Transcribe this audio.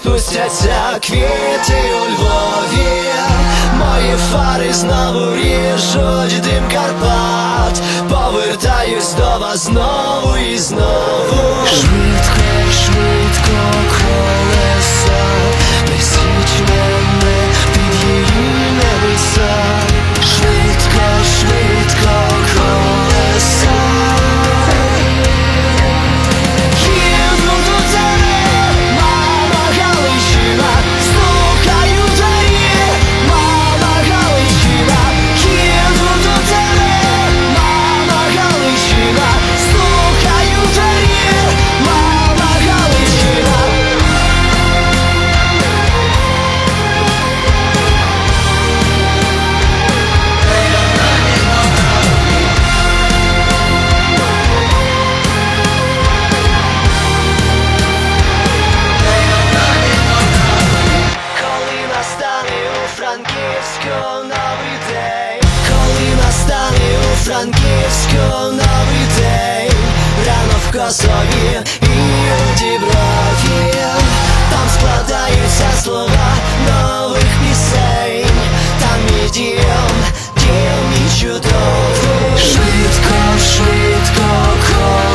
розпустяться квіти у Львові, мої фари знову ріжуть дим Карпат. Повертаюсь до вас знову і знову. Швидко, швидко колеса, несіть мене під її небеса. Швидко, швидко колеса. Їду до тебе, мама Галичина, слухаю твої, мама Галичина. Їду до тебе, мама Галичина, слухаю твої, мама Галичина. Коли настане у Франківську новий день, коли настане у Франківську новий день, рано в Косові і у Діброві, там складаються слова нових пісень, там мій дім мій чудовий. Швидко, швидко,